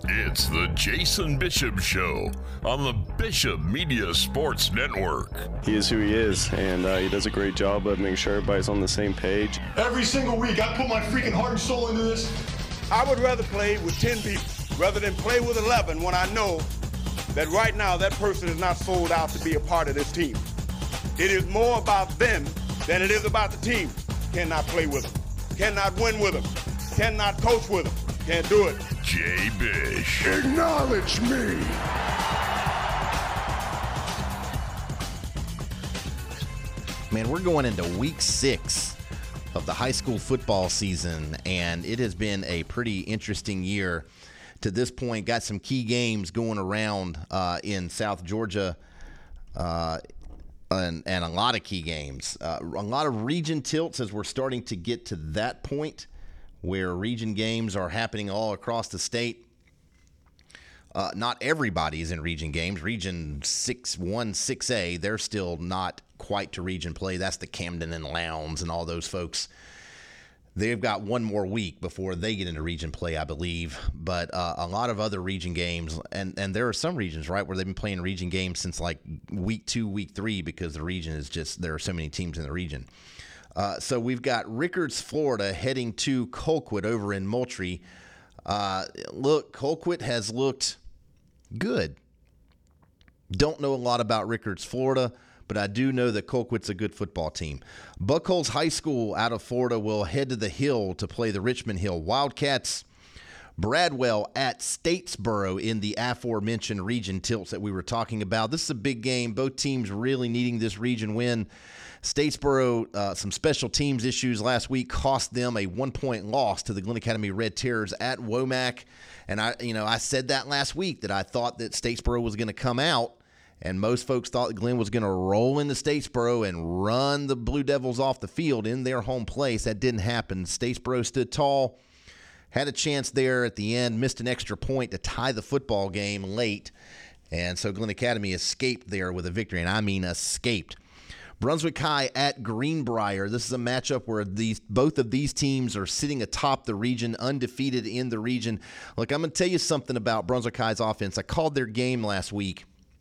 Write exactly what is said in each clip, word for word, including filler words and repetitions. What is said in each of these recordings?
It's the Jason Bishop Show on the Bishop Media Sports Network. He is who he is, and uh, he does a great job of making sure everybody's on the same page. Every single week, I put my freaking heart and soul into this. I would rather play with ten people rather than play with eleven when I know that right now that person is not sold out to be a part of this team. It is more about them than it is about the team. Cannot play with them. Cannot win with them. Cannot coach with them. Can't do it. Jay Bish. Acknowledge me. Man, we're going into week six of the high school football season, and it has been a pretty interesting year to this point. Got some key games going around uh, in South Georgia, uh, and, and a lot of key games. Uh, a lot of region tilts as we're starting to get to that point where region games are happening all across the state. Uh, not everybody is in region games. Region six one, six A, they're still not quite to region play. That's the Camden and Lowndes and all those folks. They've got one more week before they get into region play, I believe. But uh, a lot of other region games, and, and there are some regions, right, where they've been playing region games since like week two, week three, because the region is just, there are so many teams in the region. Uh, so we've got Rickards, Florida, heading to Colquitt over in Moultrie. Uh, look, Colquitt has looked good. Don't know a lot about Rickards, Florida, but I do know that Colquitt's a good football team. Buckholz High School out of Florida will head to the Hill to play the Richmond Hill Wildcats. Bradwell at Statesboro in the aforementioned region tilts that we were talking about. This is a big game. Both teams really needing this region win. Statesboro, uh, some special teams issues last week cost them a one-point loss to the Glen Academy Red Terrors at Womack. And I, you know, I said that last week that I thought that Statesboro was going to come out, and most folks thought Glen was going to roll into Statesboro and run the Blue Devils off the field in their home place. That didn't happen. Statesboro stood tall, had a chance there at the end, missed an extra point to tie the football game late, and so Glen Academy escaped there with a victory, and I mean escaped. Brunswick High at Greenbrier. This is a matchup where these both of these teams are sitting atop the region, undefeated in the region. Look, I'm going to tell you something about Brunswick High's offense. I called their game last week,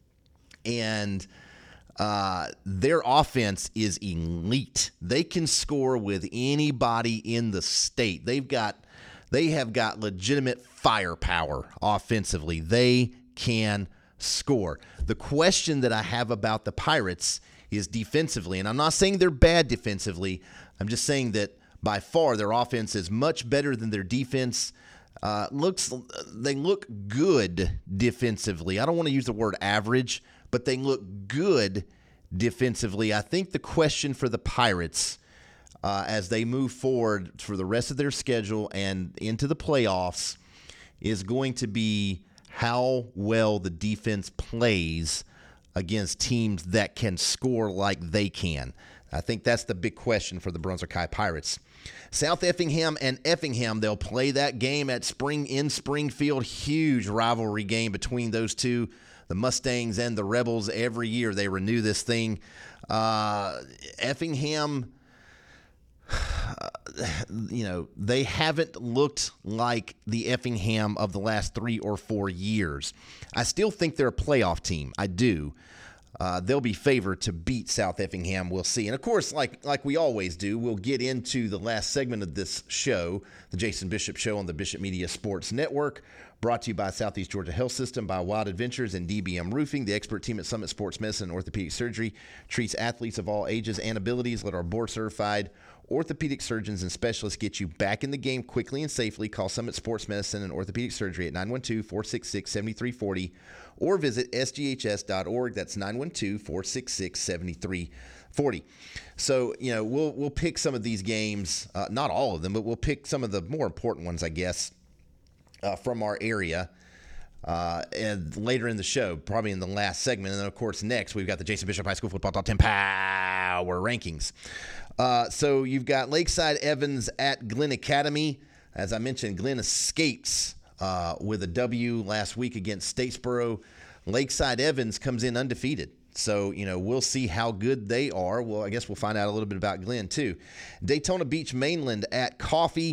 and uh, their offense is elite. They can score with anybody in the state. They've got, they have got legitimate firepower offensively. They can score. The question that I have about the Pirates is defensively, and I'm not saying they're bad defensively. I'm just saying that by far their offense is much better than their defense. Uh, looks they look good defensively. I don't want to use the word average, but they look good defensively. I think the question for the Pirates uh, as they move forward for the rest of their schedule and into the playoffs is going to be how well the defense plays against teams that can score like they can. I think that's the big question for the Brunswick High Pirates. South Effingham and Effingham, they'll play that game at Spring in Springfield. Huge rivalry game between those two, the Mustangs and the Rebels. Every year they renew this thing. Uh, Effingham, you know, they haven't looked like the Effingham of the last three or four years. I still think they're a playoff team. I do. Uh, they'll be favored to beat South Effingham. We'll see. And, of course, like like we always do, we'll get into the last segment of this show, the Jason Bishop Show on the Bishop Media Sports Network, brought to you by Southeast Georgia Health System, by Wild Adventures and D B M Roofing. The expert team at Summit Sports Medicine and Orthopedic Surgery treats athletes of all ages and abilities. Let our board-certified orthopedic surgeons and specialists get you back in the game quickly and safely. Call Summit Sports Medicine and Orthopedic Surgery at nine one two, four six six, seven three four zero or visit s g h s dot org. That's nine one two, four six six, seven three four zero. So, you know, we'll we'll pick some of these games, uh, not all of them, but we'll pick some of the more important ones, I guess, uh, from our area. Uh, and later in the show, probably in the last segment. And then, of course, next, we've got the Jason Bishop High School Football Top ten Power Rankings. Uh, so you've got Lakeside Evans at Glen Academy. As I mentioned, Glen escapes uh, with a W last week against Statesboro. Lakeside Evans comes in undefeated. So, you know, we'll see how good they are. Well, I guess we'll find out a little bit about Glen, too. Daytona Beach Mainland at Coffee.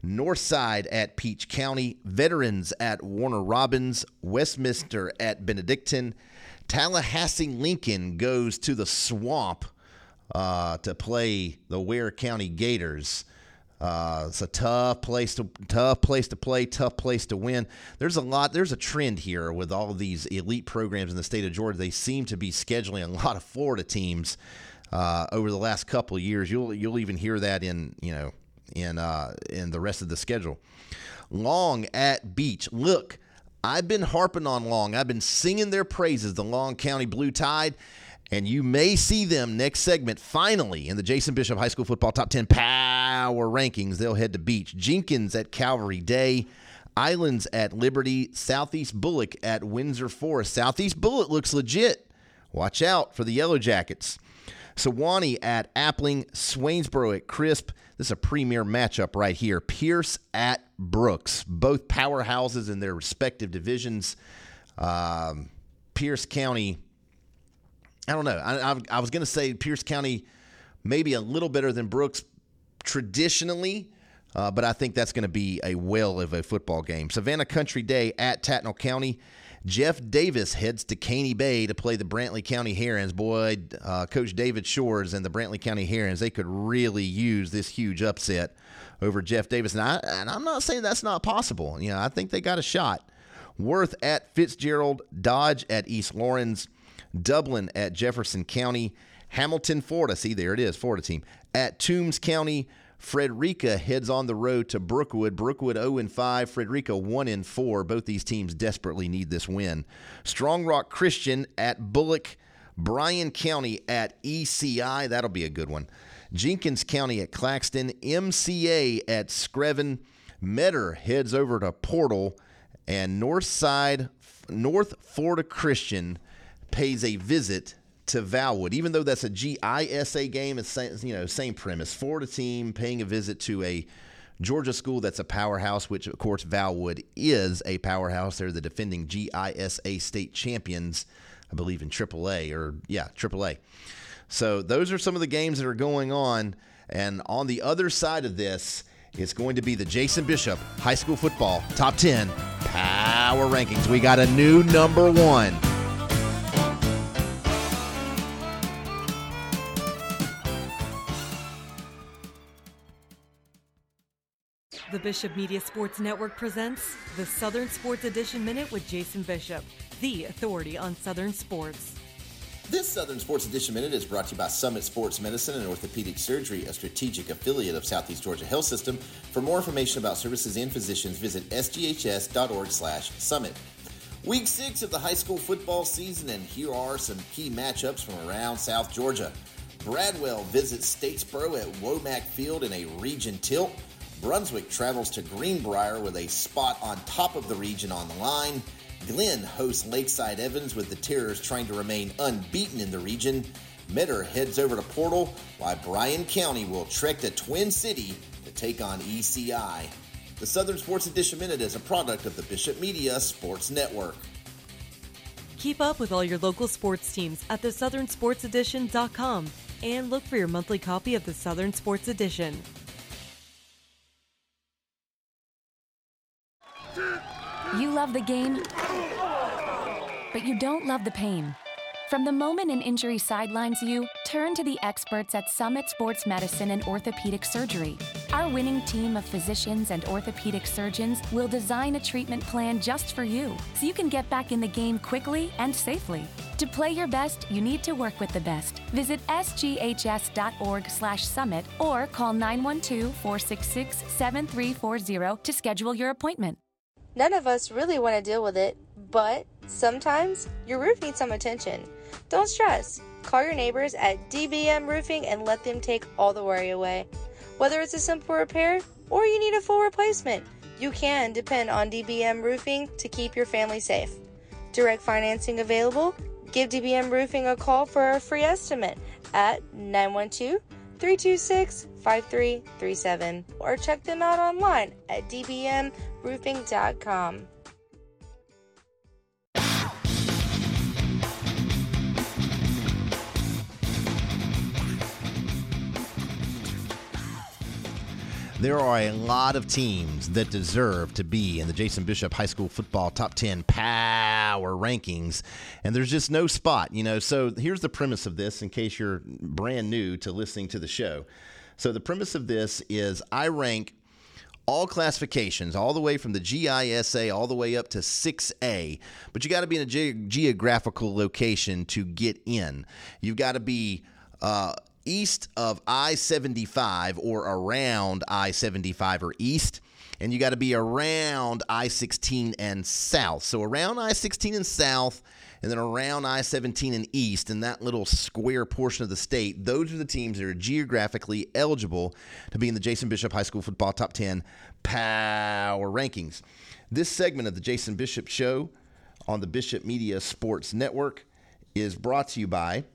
Northside at Peach County, Veterans at Warner Robins, Westminster at Benedictine, Tallahassee Lincoln goes to the Swamp uh, to play the Ware County Gators. Uh, it's a tough place to tough place to play, tough place to win. There's a lot. There's a trend here with all of these elite programs in the state of Georgia. They seem to be scheduling a lot of Florida teams uh, over the last couple of years. You'll you'll even hear that in you know in uh, in the rest of the schedule. Long at Beach. Look, I've been harping on Long. I've been singing their praises, the Long County Blue Tide. And you may see them next segment, finally, in the Jason Bishop High School Football Top ten Power Rankings. They'll head to Beach. Jenkins at Calvary Day. Islands at Liberty. Southeast Bullock at Windsor Forest. Southeast Bullock looks legit. Watch out for the Yellow Jackets. Sewanee at Appling. Swainsboro at Crisp. This is a premier matchup right here. Pierce at Brooks. Both powerhouses in their respective divisions. Um, Pierce County... I don't know. I, I, I was going to say Pierce County maybe a little better than Brooks traditionally, uh, but I think that's going to be a whale of a football game. Savannah Country Day at Tattnall County. Jeff Davis heads to Caney Bay to play the Brantley County Herons. Boy, uh, Coach David Shores and the Brantley County Herons, they could really use this huge upset over Jeff Davis. And, I, and I'm not saying that's not possible. You know, I think they got a shot. Worth at Fitzgerald. Dodge at East Lawrence. Dublin at Jefferson County. Hamilton, Florida. See, there it is, Florida team. At Toombs County. Frederica heads on the road to Brookwood. Brookwood oh and five. Frederica one and four. Both these teams desperately need this win. Strong Rock Christian at Bullock. Bryan County at E C I. That'll be a good one. Jenkins County at Claxton. M C A at Screven. Metter heads over to Portal. And Northside, North Florida Christian pays a visit to Valwood. Even though that's a G I S A game, it's you know same premise. Florida team paying a visit to a Georgia school that's a powerhouse, which of course Valwood is a powerhouse. They're the defending G I S A state champions, I believe in triple A or yeah triple A. So those are some of the games that are going on. And on the other side of this, it's going to be the Jason Bishop High School Football Top ten Power Rankings. We got a new number one. The Bishop Media Sports Network presents the Southern Sports Edition Minute with Jason Bishop, the authority on Southern sports. This Southern Sports Edition Minute is brought to you by Summit Sports Medicine and Orthopedic Surgery, a strategic affiliate of Southeast Georgia Health System. For more information about services and physicians, visit s g h s dot org slash summit. Week six of the high school football season, and here are some key matchups from around South Georgia. Bradwell visits Statesboro at Womack Field in a region tilt. Brunswick travels to Greenbrier with a spot on top of the region on the line. Glenn hosts Lakeside Evans with the Terrors trying to remain unbeaten in the region. Metter heads over to Portal, while Bryan County will trek to Twin City to take on E C I. The Southern Sports Edition Minute is a product of the Bishop Media Sports Network. Keep up with all your local sports teams at the southern sports edition dot com and look for your monthly copy of the Southern Sports Edition. You love the game, but you don't love the pain. From the moment an injury sidelines you, turn to the experts at Summit Sports Medicine and Orthopedic Surgery. Our winning team of physicians and orthopedic surgeons will design a treatment plan just for you, so you can get back in the game quickly and safely. To play your best, you need to work with the best. Visit s g h s dot org slash summit or call nine one two, four six six, seven three four zero to schedule your appointment. None of us really want to deal with it, but sometimes your roof needs some attention. Don't stress. Call your neighbors at D B M Roofing and let them take all the worry away. Whether it's a simple repair or you need a full replacement, you can depend on D B M Roofing to keep your family safe. Direct financing available. Give D B M Roofing a call for a free estimate at nine one two, three two six, five three three seven or check them out online at d b m roofing dot com. There are a lot of teams that deserve to be in the Jason Bishop High School Football Top ten Power Rankings, and there's just no spot, you know. So here's the premise of this in case you're brand new to listening to the show. So the premise of this is I rank all classifications, all the way from the G I S A all the way up to six A, but you got to be in a ge- geographical location to get in. You've got to be uh, east of I seventy-five or around I seventy-five or east, and you got to be around I sixteen and south. So around I sixteen and south, and then around I seventeen and east, in that little square portion of the state, those are the teams that are geographically eligible to be in the Jason Bishop High School Football Top ten Power Rankings. This segment of the Jason Bishop Show on the Bishop Media Sports Network is brought to you by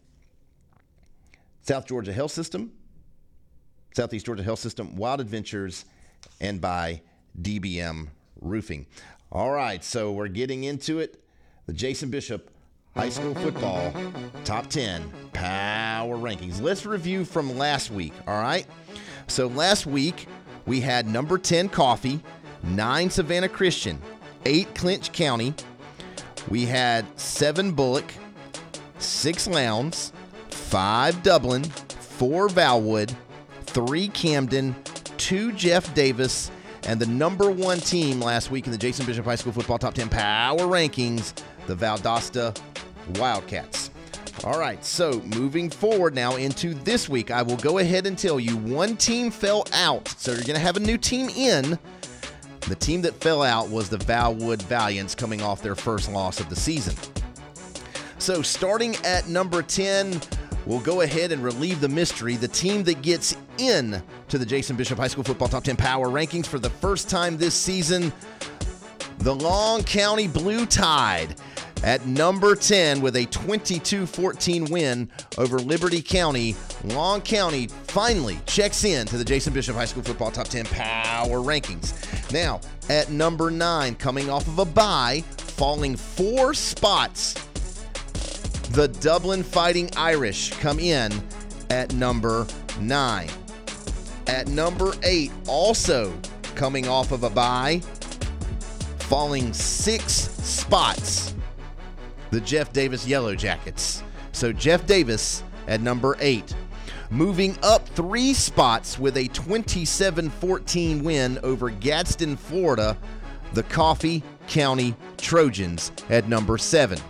South Georgia Health System, Southeast Georgia Health System, Wild Adventures, and by D B M Roofing. All right, so we're getting into it. The Jason Bishop High School Football Top ten Power Rankings. Let's review from last week, all right? So last week, we had number ten Coffee, nine Savannah Christian, eight Clinch County. We had seven Bullock, six Lowndes, five Dublin, four Valwood, three Camden, two Jeff Davis, and the number one team last week in the Jason Bishop High School Football Top ten Power Rankings, the Valdosta Wildcats. All right, so moving forward now into this week, I will go ahead and tell you one team fell out, so you're going to have a new team in. The team that fell out was the Valwood Valiants, coming off their first loss of the season. So starting at number ten, we'll go ahead and relieve the mystery. The team that gets in to the Jason Bishop High School Football Top ten Power Rankings for the first time this season, the Long County Blue Tide at number ten with a twenty-two fourteen win over Liberty County. Long County finally checks in to the Jason Bishop High School Football Top ten Power Rankings. Now, at number nine, coming off of a bye, falling four spots, the Dublin Fighting Irish come in at number nine. At number eight, also coming off of a bye, falling six spots, the Jeff Davis Yellow Jackets. So Jeff Davis at number eight. Moving up three spots with a twenty-seven fourteen win over Gadsden, Florida, the Coffee County Trojans at number seven.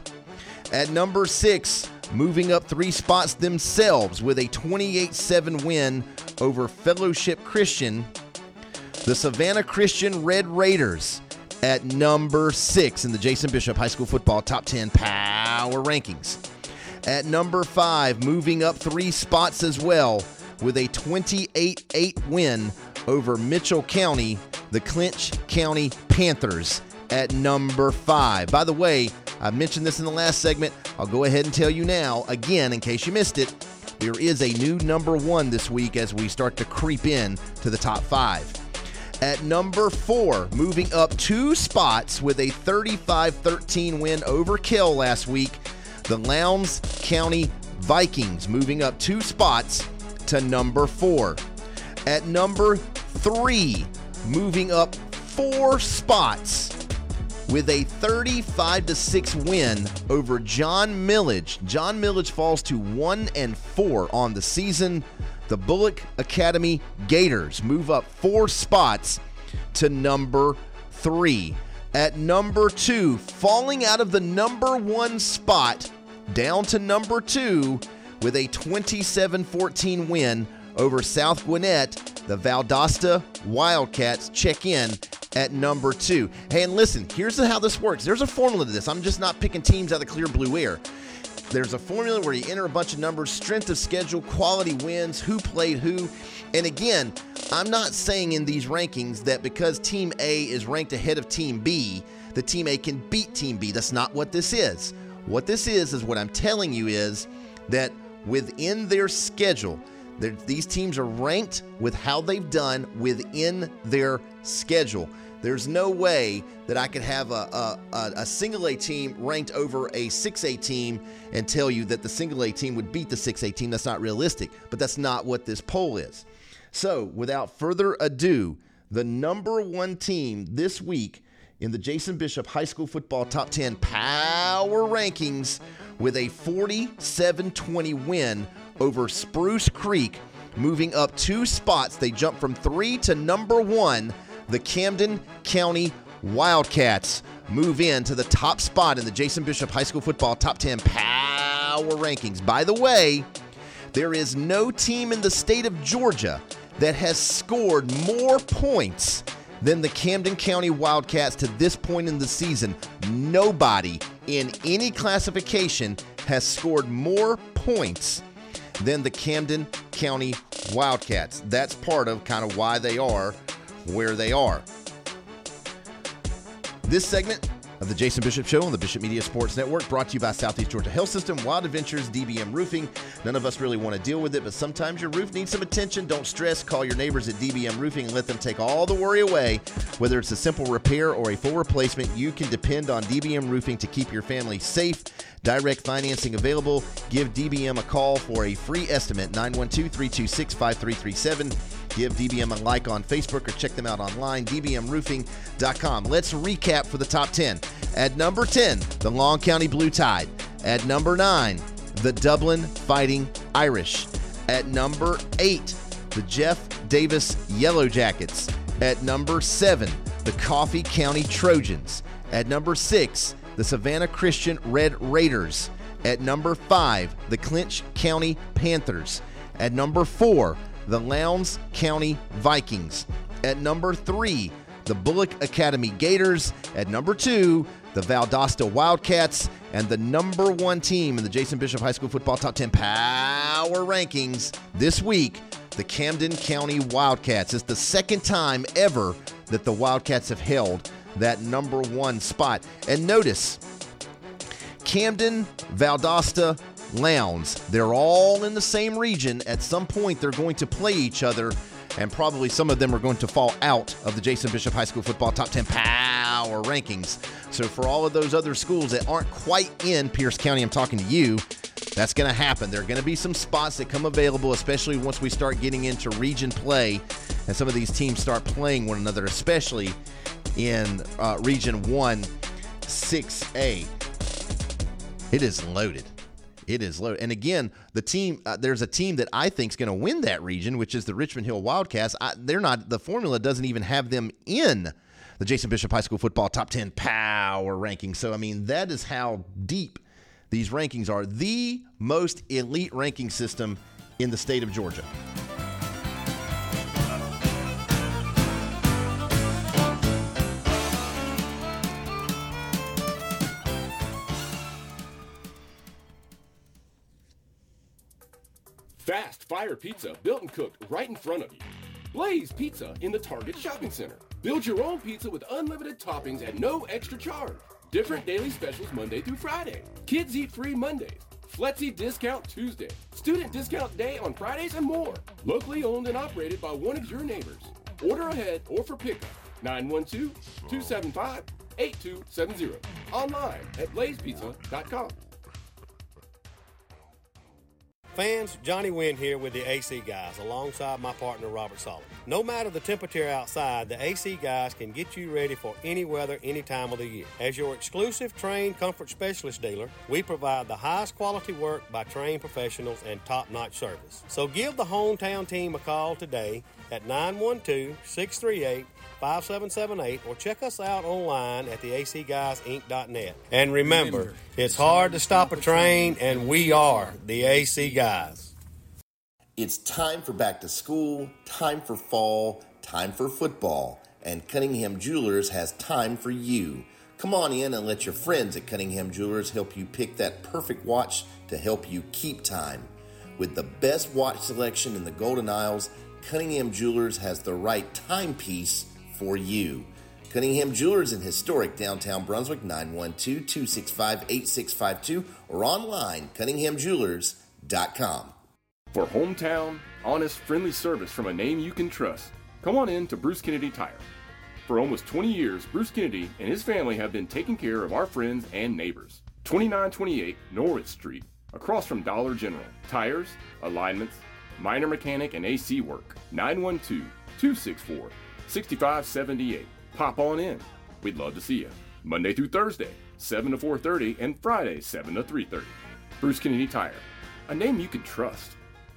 At number six, moving up three spots themselves with a twenty-eight seven win over Fellowship Christian, the Savannah Christian Red Raiders at number six in the Jason Bishop High School Football Top ten Power Rankings. At number five, moving up three spots as well with a twenty-eight eight win over Mitchell County, the Clinch County Panthers at number five. By the way, I mentioned this in the last segment. I'll go ahead and tell you now, again, in case you missed it, there is a new number one this week as we start to creep in to the top five. At number four, moving up two spots with a thirty-five thirteen win over Kell last week, the Lowndes County Vikings, moving up two spots to number four. At number three, moving up four spots with a thirty-five to six win over John Millage. John Millage falls to one and four on the season. The Bullock Academy Gators move up four spots to number three. At number two, falling out of the number one spot down to number two with a twenty-seven fourteen win over South Gwinnett, the Valdosta Wildcats check in at number two. Hey, and listen, here's how this works. There's a formula to this. I'm just not picking teams out of the clear blue air. There's a formula where you enter a bunch of numbers, strength of schedule, quality wins, who played who. And again, I'm not saying in these rankings that because Team A is ranked ahead of Team B, that Team A can beat Team B. That's not what this is. What this is, is what I'm telling you is that within their schedule, these teams are ranked with how they've done within their schedule. There's no way that I could have a, a, a single A team ranked over a six A team and tell you that the single A team would beat the six A team. That's not realistic, but that's not what this poll is. So, without further ado, the number one team this week in the Jason Bishop High School Football Top ten Power Rankings with a forty-seven twenty win over Spruce Creek, moving up two spots. They jumped from three to number one. The Camden County Wildcats move into the top spot in the Jason Bishop High School Football Top ten Power Rankings. By the way, there is no team in the state of Georgia that has scored more points than the Camden County Wildcats to this point in the season. Nobody in any classification has scored more points than the Camden County Wildcats. That's part of kind of why they are where they are. This segment of the Jason Bishop Show on the Bishop Media Sports Network, brought to you by Southeast Georgia Health System, Wild Adventures, D B M Roofing. None of us really want to deal with it, but sometimes your roof needs some attention. Don't stress. Call your neighbors at D B M Roofing and let them take all the worry away. Whether it's a simple repair or a full replacement, you can depend on D B M Roofing to keep your family safe. Direct financing available. Give D B M a call for a free estimate, nine one two, three two six, five three three seven. Give D B M a like on Facebook or check them out online, d b m roofing dot com. Let's recap for the top ten. At number ten, the Long County Blue Tide. At number nine, the Dublin Fighting Irish. At number eight, the Jeff Davis Yellow Jackets. At number seven, the Coffee County Trojans. At number six, the Savannah Christian Red Raiders. At number five, the Clinch County Panthers. At number four, the Lowndes County Vikings. At number three, the Bullock Academy Gators. At number two, the Valdosta Wildcats. And the number one team in the Jason Bishop High School Football Top ten Power Rankings this week, the Camden County Wildcats. It's the second time ever that the Wildcats have held that number one spot. And notice, Camden, Valdosta, Lowndes, they're all in the same region. At some point, they're going to play each other, and probably some of them are going to fall out of the Jason Bishop High School Football Top ten Power Rankings. So for all of those other schools that aren't quite in Pierce County, I'm talking to you, that's going to happen. There are going to be some spots that come available, especially once we start getting into region play and some of these teams start playing one another, especially in uh, Region one, six A. It is loaded. It is loaded. And again, the team, uh, there's a team that I think is going to win that region, which is the Richmond Hill Wildcats. I, they're not, the formula doesn't even have them in the Jason Bishop High School Football Top ten Power Rankings. So, I mean, that is how deep these rankings are. The most elite ranking system in the state of Georgia. Fast Fire Pizza, built and cooked right in front of you. Blaze Pizza in the Target Shopping Center. Build your own pizza with unlimited toppings at no extra charge. Different daily specials Monday through Friday. Kids Eat Free Mondays. Flexi Discount Tuesday. Student Discount Day on Fridays and more. Locally owned and operated by one of your neighbors. Order ahead or for pickup. nine one two, two seven five, eight two seven zero. Online at blaze pizza dot com. Fans, Johnny Wynn here with the A C Guys alongside my partner Robert Solomon. No matter the temperature outside, the A C Guys can get you ready for any weather, any time of the year. As your exclusive trained comfort specialist dealer, we provide the highest quality work by trained professionals and top-notch service. So give the hometown team a call today at nine one two, six three eight, five seven seven eight or check us out online at the a c guys inc dot net. And remember, it's hard to stop a train, and we are the A C Guys. It's time for back to school, time for fall, time for football, and Cunningham Jewelers has time for you. Come on in and let your friends at Cunningham Jewelers help you pick that perfect watch to help you keep time. With the best watch selection in the Golden Isles, Cunningham Jewelers has the right timepiece for you. Cunningham Jewelers in historic downtown Brunswick, nine one two, two six five, eight six five two, or online, cunningham jewelers dot com. For hometown, honest, friendly service from a name you can trust, come on in to Bruce Kennedy Tire. For almost twenty years, Bruce Kennedy and his family have been taking care of our friends and neighbors. twenty-nine twenty-eight Norwood Street, across from Dollar General. Tires, alignments, minor mechanic and A C work. nine one two, two six four, six five seven eight. Pop on in. We'd love to see you. Monday through Thursday, seven to four thirty, and Friday, seven to three thirty. Bruce Kennedy Tire, a name you can trust.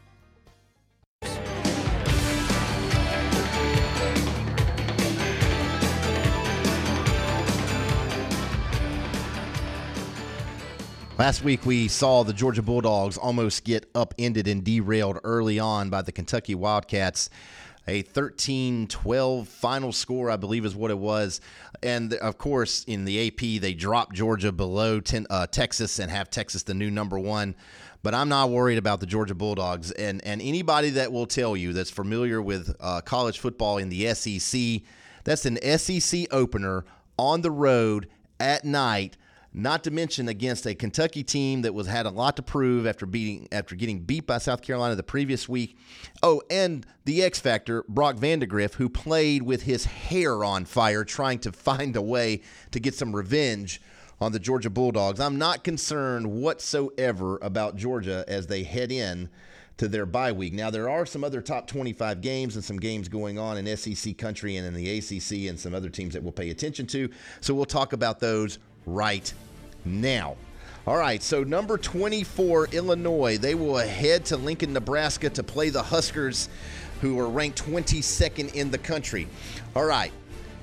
Last week, we saw the Georgia Bulldogs almost get upended and derailed early on by the Kentucky Wildcats. A thirteen twelve final score, I believe, is what it was. And, of course, in the A P, they dropped Georgia below ten, uh, Texas and have Texas the new number one. But I'm not worried about the Georgia Bulldogs. And, and anybody that will tell you that's familiar with uh, college football in the S E C, that's an S E C opener on the road at night. Not to mention against a Kentucky team that was had a lot to prove after beating after getting beat by South Carolina the previous week. Oh, and the X Factor, Brock Vandagriff, who played with his hair on fire trying to find a way to get some revenge on the Georgia Bulldogs. I'm not concerned whatsoever about Georgia as they head in to their bye week. Now, there are some other top twenty-five games and some games going on in S E C country and in the A C C and some other teams that we'll pay attention to. So we'll talk about those right now. All right, so number twenty-four, Illinois. They will head to Lincoln, Nebraska to play the Huskers, who are ranked twenty-second in the country. All right.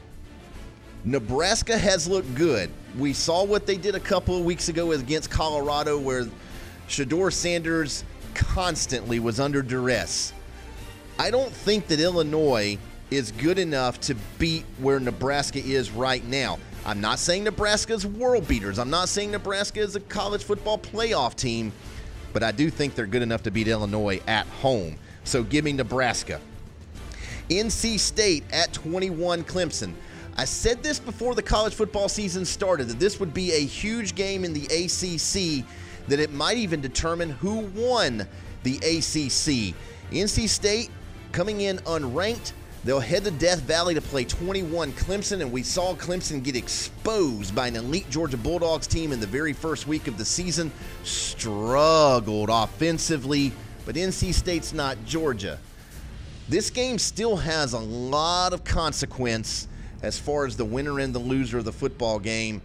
Nebraska has looked good. We saw what they did a couple of weeks ago against Colorado, where Shedeur Sanders constantly was under duress. I don't think that Illinois is good enough to beat where Nebraska is right now. I'm not saying Nebraska's world beaters. I'm not saying Nebraska is a college football playoff team, but I do think they're good enough to beat Illinois at home. So give me Nebraska. N C State at twenty-one, Clemson. I said this before the college football season started, that this would be a huge game in the A C C, that it might even determine who won the A C C. N C State coming in unranked. They'll head to Death Valley to play twenty-one Clemson, and we saw Clemson get exposed by an elite Georgia Bulldogs team in the very first week of the season. Struggled offensively, but N C State's not Georgia. This game still has a lot of consequence as far as the winner and the loser of the football game.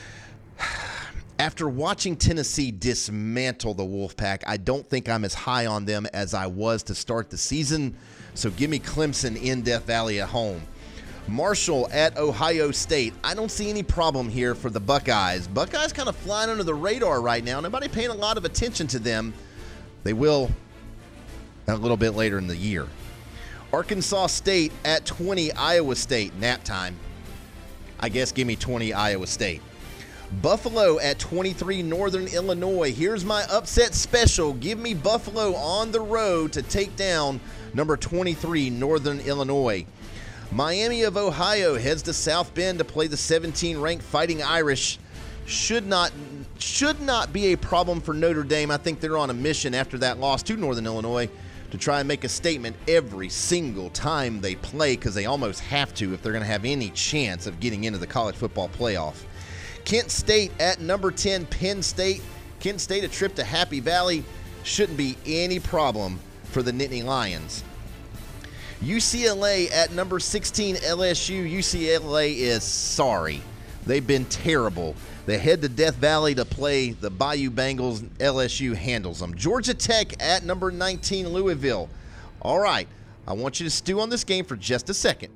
After watching Tennessee dismantle the Wolfpack, I don't think I'm as high on them as I was to start the season. So give me Clemson in Death Valley at home. Marshall at Ohio State. I don't see any problem here for the Buckeyes. Buckeyes kind of flying under the radar right now. Nobody paying a lot of attention to them. They will a little bit later in the year. Arkansas State at twenty, Iowa State. Nap time. I guess give me twenty, Iowa State. Buffalo at twenty-three, Northern Illinois. Here's my upset special. Give me Buffalo on the road to take down number twenty-three, Northern Illinois. Miami of Ohio heads to South Bend to play the seventeen-ranked Fighting Irish. Should not, should not be a problem for Notre Dame. I think they're on a mission after that loss to Northern Illinois to try and make a statement every single time they play, because they almost have to if they're going to have any chance of getting into the college football playoff. Kent State at number ten, Penn State. Kent State, a trip to Happy Valley. Shouldn't be any problem for the Nittany Lions. U C L A at number sixteen, L S U. U C L A is sorry. They've been terrible. They head to Death Valley to play the Bayou Bengals. L S U handles them. Georgia Tech at number nineteen, Louisville. All right, I want you to stew on this game for just a second.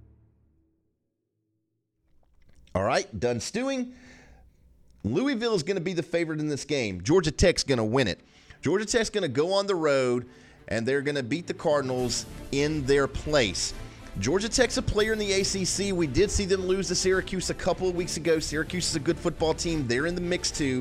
All right, done stewing. Louisville is going to be the favorite in this game. Georgia Tech's going to win it. Georgia Tech's going to go on the road, and they're going to beat the Cardinals in their place. Georgia Tech's a player in the A C C. We did see them lose to Syracuse a couple of weeks ago. Syracuse is a good football team. They're in the mix too.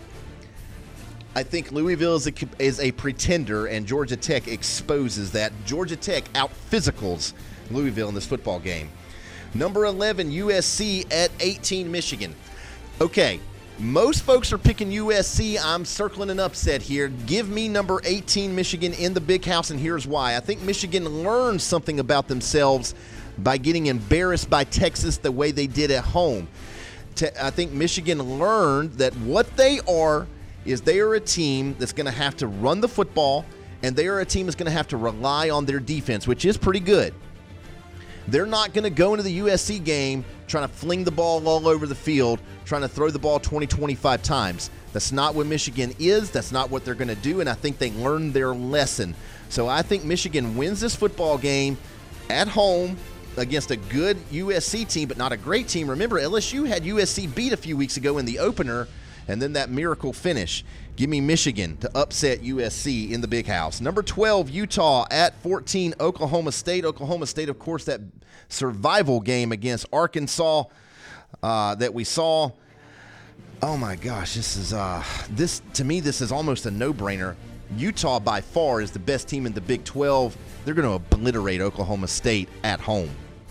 I think Louisville is a, is a pretender, and Georgia Tech exposes that. Georgia Tech out-physicals Louisville in this football game. Number eleven, U S C at eighteen, Michigan. Okay, most folks are picking U S C. I'm circling an upset here. Give me number eighteen, Michigan, in the big house, and here's why. I think Michigan learned something about themselves by getting embarrassed by Texas the way they did at home. I think Michigan learned that what they are is they are a team that's going to have to run the football and they are a team that's going to have to rely on their defense, which is pretty good. They're not going to go into the U S C game trying to fling the ball all over the field, trying to throw the ball twenty, twenty-five times. That's not what Michigan is. That's not what they're going to do, and I think they learned their lesson. So I think Michigan wins this football game at home against a good U S C team, but not a great team. Remember, L S U had U S C beat a few weeks ago in the opener, and then that miracle finish. Give me Michigan to upset U S C in the Big House. Number twelve, Utah at fourteen, Oklahoma State. Oklahoma State, of course, that survival game against Arkansas uh, that we saw. Oh my gosh, this is uh, this to me, this is almost a no-brainer. Utah by far is the best team in the Big twelve. They're going to obliterate Oklahoma State at home.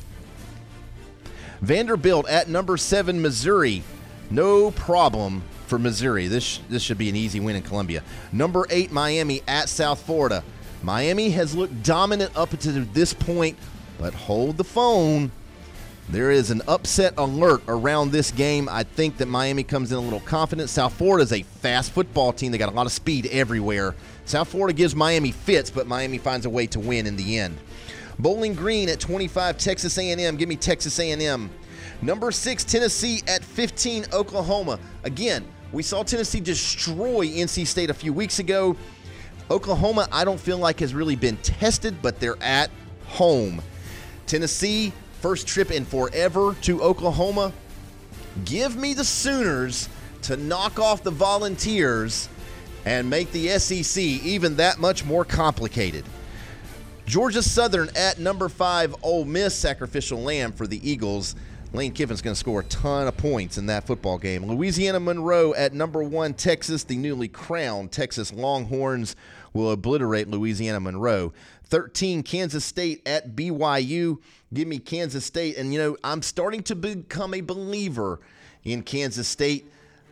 Vanderbilt at number seven, Missouri. No problem for Missouri. This this should be an easy win in Columbia. Number eight, Miami at South Florida. Miami has looked dominant up to this point, but hold the phone. There is an upset alert around this game. I think that Miami comes in a little confident. South Florida is a fast football team. They got a lot of speed everywhere. South Florida gives Miami fits, but Miami finds a way to win in the end. Bowling Green at twenty-five, Texas A and M. Give me Texas A and M. Number six, Tennessee at fifteen, Oklahoma. Again, we saw Tennessee destroy N C State a few weeks ago. Oklahoma, I don't feel like has really been tested, but they're at home. Tennessee, first trip in forever to Oklahoma. Give me the Sooners to knock off the Volunteers and make the S E C even that much more complicated. Georgia Southern at number five, Ole Miss, sacrificial lamb for the Eagles. Lane Kiffin's going to score a ton of points in that football game. Louisiana Monroe at number one, Texas. The newly crowned Texas Longhorns will obliterate Louisiana Monroe. thirteen, Kansas State at B Y U. Give me Kansas State. And, you know, I'm starting to become a believer in Kansas State.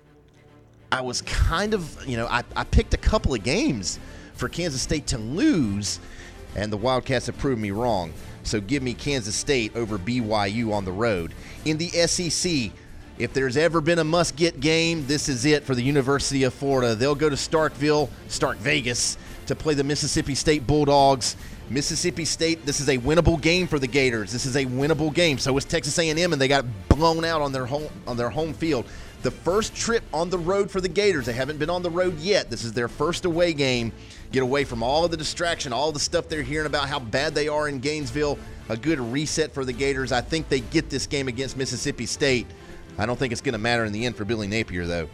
I was kind of, you know, I, I picked a couple of games for Kansas State to lose, and the Wildcats have proved me wrong. So give me Kansas State over B Y U on the road. In the S E C, if there's ever been a must-get game, this is it for the University of Florida. They'll go to Starkville, Stark Vegas, to play the Mississippi State Bulldogs. Mississippi State, this is a winnable game for the Gators. This is a winnable game. So is Texas A and M, and they got blown out on their home on their home field. The first trip on the road for the Gators. They haven't been on the road yet. This is their first away game. Get away from all of the distraction, all the stuff they're hearing about how bad they are in Gainesville. A good reset for the Gators. I think they get this game against Mississippi State. I don't think it's going to matter in the end for Billy Napier, though.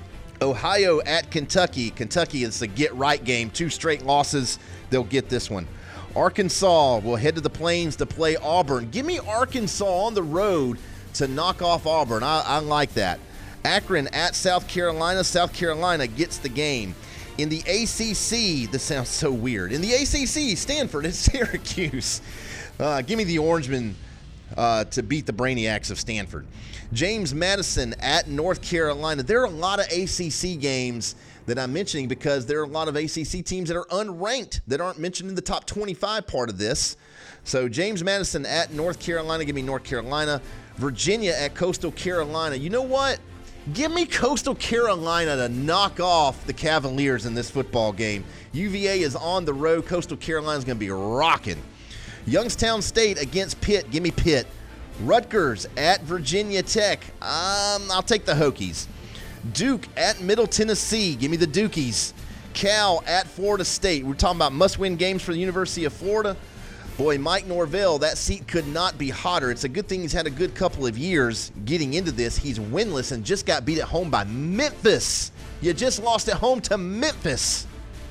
Ohio at Kentucky. Kentucky is a get-right game. Two straight losses. They'll get this one. Arkansas will head to the Plains to play Auburn. Give me Arkansas on the road to knock off Auburn. I, I like that. Akron at South Carolina. South Carolina gets the game. In the A C C, this sounds so weird. In the A C C, Stanford at Syracuse. Uh, give me the Orangemen uh, to beat the Brainiacs of Stanford. James Madison at North Carolina. There are a lot of A C C games that I'm mentioning because there are a lot of A C C teams that are unranked that aren't mentioned in the top twenty-five part of this. So James Madison at North Carolina. Give me North Carolina. Virginia at Coastal Carolina. You know what? Give me Coastal Carolina to knock off the Cavaliers in this football game. U V A is on the road. Coastal Carolina is going to be rocking. Youngstown State against Pitt. Give me Pitt. Rutgers at Virginia Tech. Um, I'll take the Hokies. Duke at Middle Tennessee. Give me the Dukies. Cal at Florida State. We're talking about must-win games for the University of Florida. Boy, Mike Norvell, that seat could not be hotter. It's a good thing he's had a good couple of years getting into this. He's winless and just got beat at home by Memphis. You just lost at home to Memphis.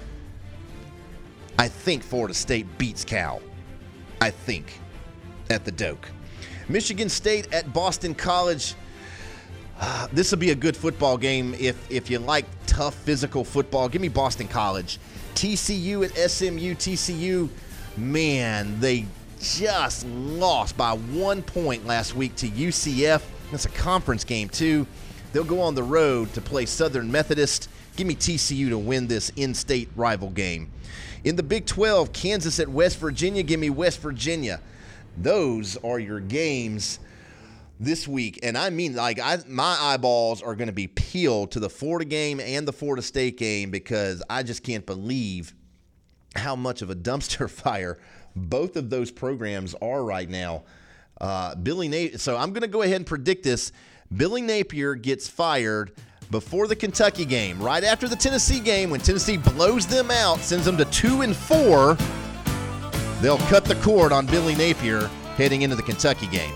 I think Florida State beats Cal. I think. At the Doak. Michigan State at Boston College. Uh, this will be a good football game if, if you like tough physical football. Give me Boston College. T C U at S M U. T C U, man, they just lost by one point last week to U C F. That's a conference game, too. They'll go on the road to play Southern Methodist. Give me T C U to win this in-state rival game. In the Big twelve, Kansas at West Virginia. Give me West Virginia. Those are your games this week. And I mean, like, I, my eyeballs are going to be peeled to the Florida game and the Florida State game because I just can't believe how much of a dumpster fire both of those programs are right now. Uh, Billy Napier. So I'm going to go ahead and predict this. Billy Napier gets fired before the Kentucky game, right after the Tennessee game, when Tennessee blows them out, sends them to two and four. They'll cut the cord on Billy Napier heading into the Kentucky game.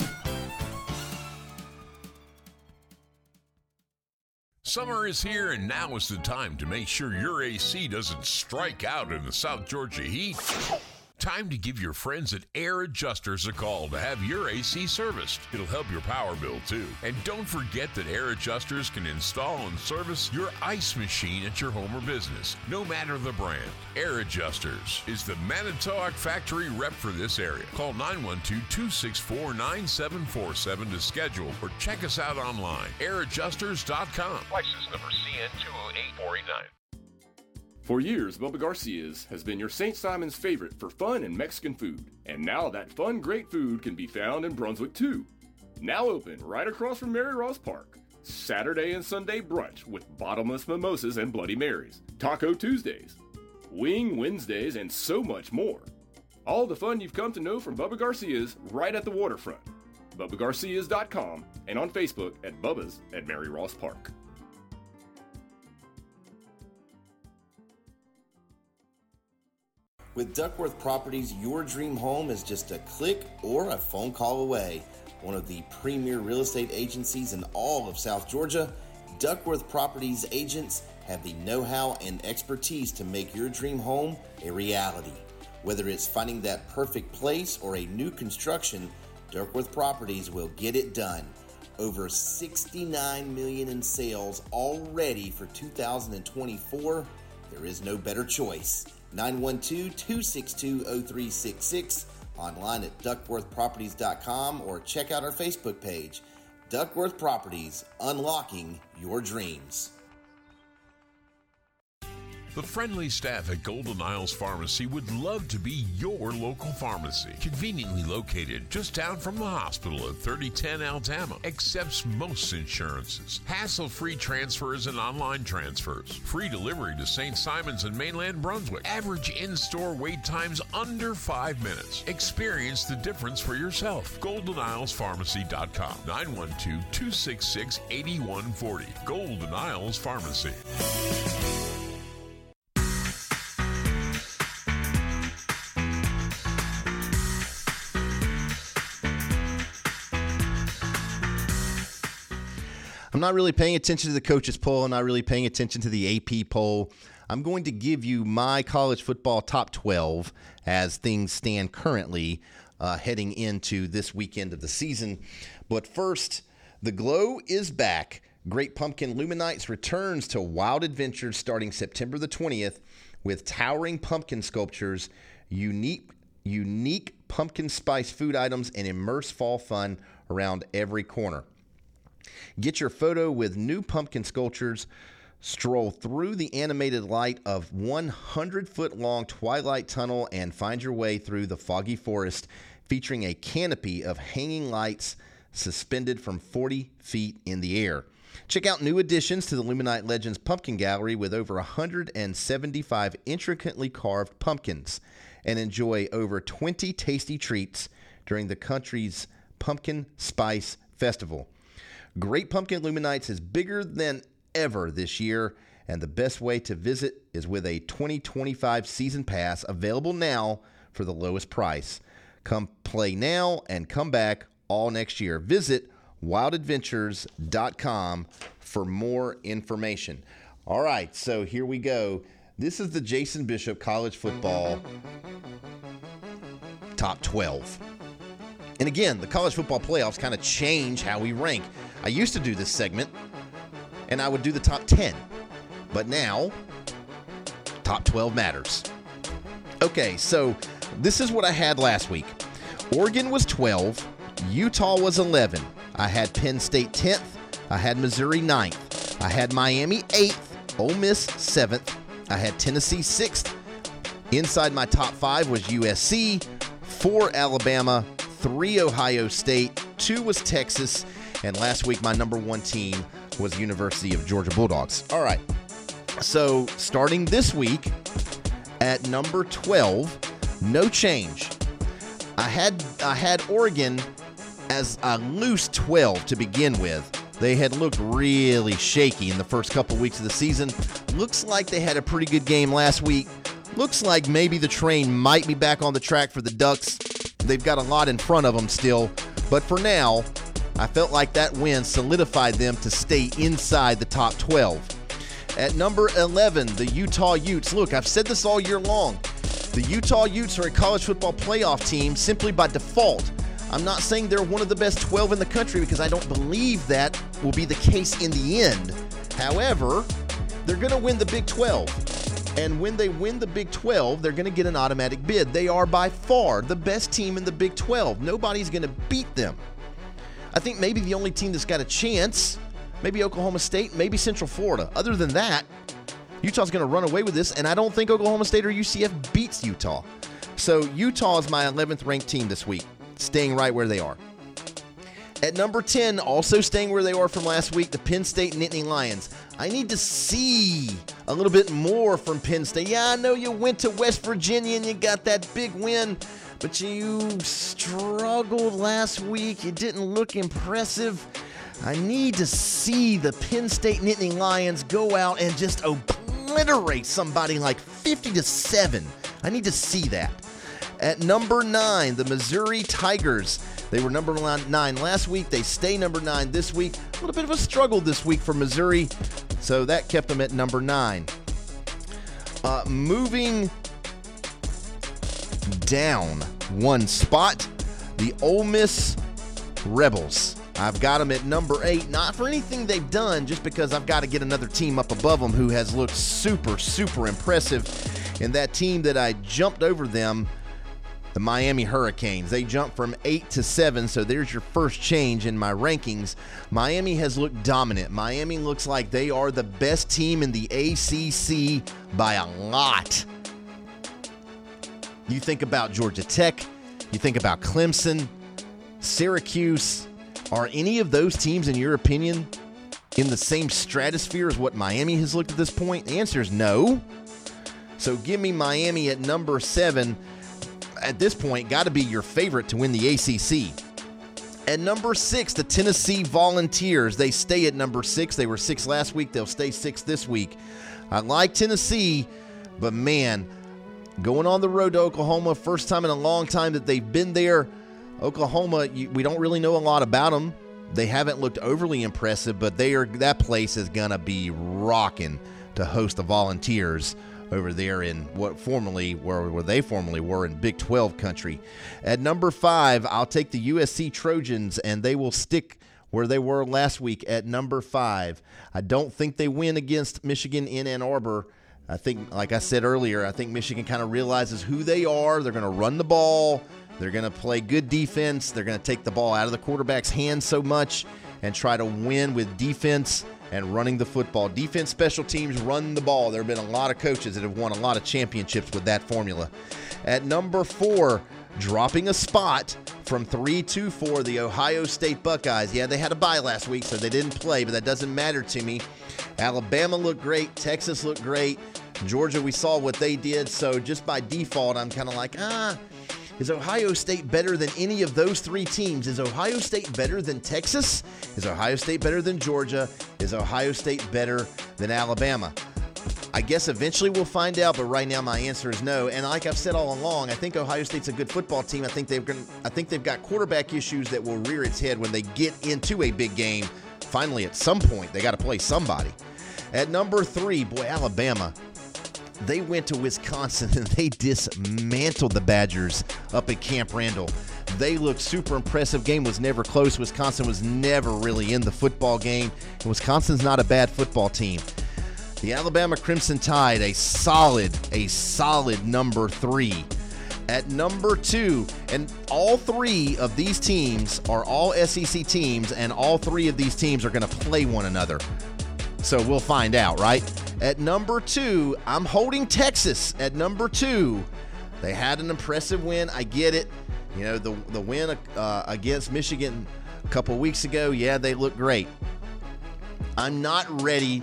Summer is here, and now is the time to make sure your A C doesn't strike out in the South Georgia heat. Time to give your friends at Air Adjusters a call to have your A C serviced. It'll help your power bill, too. And don't forget that Air Adjusters can install and service your ice machine at your home or business, no matter the brand. Air Adjusters is the Manitowoc factory rep for this area. Call nine one two, two six four, nine seven four seven to schedule or check us out online, air adjusters dot com. License number C N two oh eight four eight nine. For years, Bubba Garcia's has been your Saint Simon's favorite for fun and Mexican food. And now that fun, great food can be found in Brunswick, too. Now open right across from Mary Ross Park. Saturday and Sunday brunch with bottomless mimosas and Bloody Marys. Taco Tuesdays. Wing Wednesdays, and so much more. All the fun you've come to know from Bubba Garcia's right at the waterfront. Bubba Garcias dot com and on Facebook at Bubba's at Mary Ross Park. With Duckworth Properties, your dream home is just a click or a phone call away. One of the premier real estate agencies in all of South Georgia, Duckworth Properties agents have the know-how and expertise to make your dream home a reality. Whether it's finding that perfect place or a new construction, Duckworth Properties will get it done. Over sixty-nine million dollars in sales already for two thousand twenty-four. There is no better choice. nine one two, two six two, zero three six six, online at duckworth properties dot com, or check out our Facebook page. Duckworth Properties, unlocking your dreams. The friendly staff at Golden Isles Pharmacy would love to be your local pharmacy. Conveniently located just down from the hospital at thirty ten Altama. Accepts most insurances. Hassle-free transfers and online transfers. Free delivery to Saint Simons and mainland Brunswick. Average in-store wait times under five minutes. Experience the difference for yourself. golden isles pharmacy dot com. nine one two, two six six, eight one four zero. Golden Isles Pharmacy. I'm not really paying attention to the coaches poll. I'm not really paying attention to the A P poll. I'm going to give you my college football top twelve as things stand currently uh, heading into this weekend of the season. But first, the glow is back. Great Pumpkin Luminites returns to Wild Adventures starting September the twentieth with towering pumpkin sculptures, unique, unique pumpkin spice food items, and immerse fall fun around every corner. Get your photo with new pumpkin sculptures, stroll through the animated light of one hundred foot long Twilight Tunnel, and find your way through the foggy forest featuring a canopy of hanging lights suspended from forty feet in the air. Check out new additions to the Luminite Legends Pumpkin Gallery with over one hundred seventy-five intricately carved pumpkins, and enjoy over twenty tasty treats during the country's Pumpkin Spice Festival. Great Pumpkin Luminites is bigger than ever this year, and the best way to visit is with a twenty twenty-five season pass available now for the lowest price. Come play now and come back all next year. Visit wild adventures dot com for more information. All right, so here we go. This is the Jason Bishop College Football Top twelve. And again, the college football playoffs kind of change how we rank. I used to do this segment, and I would do the top ten. But now, top twelve matters. Okay, so this is what I had last week. Oregon was twelve. Utah was eleven. I had Penn State tenth. I had Missouri ninth. I had Miami eighth. Ole Miss seventh. I had Tennessee sixth. Inside my top five was U S C, four Alabama, three Ohio State, two was Texas, and last week my number one team was University of Georgia Bulldogs. All right, so starting this week, At number twelve, no change. I had I had Oregon as a loose twelve to begin with. They had looked really shaky in the first couple weeks of the season. Looks like they had a pretty good game last week. Looks like maybe the train might be back on the track for the Ducks. They've got a lot in front of them still. But for now, I felt like that win solidified them to stay inside the top twelve. At number eleven, the Utah Utes. Look, I've said this all year long. The Utah Utes are a college football playoff team simply by default. I'm not saying they're one of the best twelve in the country because I don't believe that will be the case in the end. However, they're going to win the Big twelve. And when they win the Big twelve, they're going to get an automatic bid. They are by far the best team in the Big twelve. Nobody's going to beat them. I think maybe the only team that's got a chance, maybe Oklahoma State, maybe Central Florida. Other than that, Utah's going to run away with this, and I don't think Oklahoma State or U C F beats Utah. So Utah is my eleventh ranked team this week, staying right where they are. At number ten, also staying where they are from last week, the Penn State Nittany Lions. I need to see a little bit more from Penn State. Yeah, I know you went to West Virginia and you got that big win, but you struggled last week. You didn't look impressive. I need to see the Penn State Nittany Lions go out and just obliterate somebody like fifty to seven. I need to see that. At number nine, the Missouri Tigers. They were number nine last week. They stay number nine this week. A little bit of a struggle this week for Missouri, so that kept them at number nine. Uh, moving down one spot, the Ole Miss Rebels. I've got them at number eight, not for anything they've done, just because I've got to get another team up above them who has looked super, super impressive. And that team that I jumped over them, the Miami Hurricanes. They jumped from eight to seven, so there's your first change in my rankings. Miami has looked dominant. Miami looks like they are the best team in the A C C by a lot. You think about Georgia Tech, you think about Clemson, Syracuse. Are any of those teams, in your opinion, in the same stratosphere as what Miami has looked at this point? The answer is no. So give me Miami at number seven. At this point, got to be your favorite to win the A C C. At number six, the Tennessee Volunteers. They stay at number six. They were six last week. They'll stay six this week. I like Tennessee, but man, going on the road to Oklahoma, first time in a long time that they've been there. Oklahoma, you, we don't really know a lot about them. They haven't looked overly impressive, but they are that place is going to be rocking to host the Volunteers over there in what formerly where, where they formerly were in Big twelve country. At number five, I'll take the U S C Trojans, and they will stick where they were last week at number five. I don't think they win against Michigan in Ann Arbor. I think, like I said earlier, I think Michigan kind of realizes who they are. They're going to run the ball. They're going to play good defense. They're going to take the ball out of the quarterback's hands so much and try to win with defense and running the football. Defense, special teams, run the ball. There have been a lot of coaches that have won a lot of championships with that formula. At number four, dropping a spot from three to four, the Ohio State Buckeyes. Yeah, they had a bye last week, so they didn't play, but that doesn't matter to me. Alabama looked great. Texas looked great. Georgia, we saw what they did, so just by default, I'm kind of like, ah, is Ohio State better than any of those three teams? Is Ohio State better than Texas? Is Ohio State better than Georgia? Is Ohio State better than Alabama? I guess eventually we'll find out, but right now my answer is no. And like I've said all along, I think Ohio State's a good football team. I think they've got, I think they've got quarterback issues that will rear its head when they get into a big game. Finally, at some point, they got to play somebody. At number three, boy, Alabama. They went to Wisconsin and they dismantled the Badgers up at Camp Randall. They looked super impressive. Game was never close. Wisconsin was never really in the football game. And Wisconsin's not a bad football team. The Alabama Crimson Tide, a solid, a solid number three. At number two, and all three of these teams are all S E C teams, and all three of these teams are going to play one another. So we'll find out, right? At number two, I'm holding Texas at number two. They had an impressive win. I get it. You know, the, the win uh, against Michigan a couple weeks ago, yeah, they look great. I'm not ready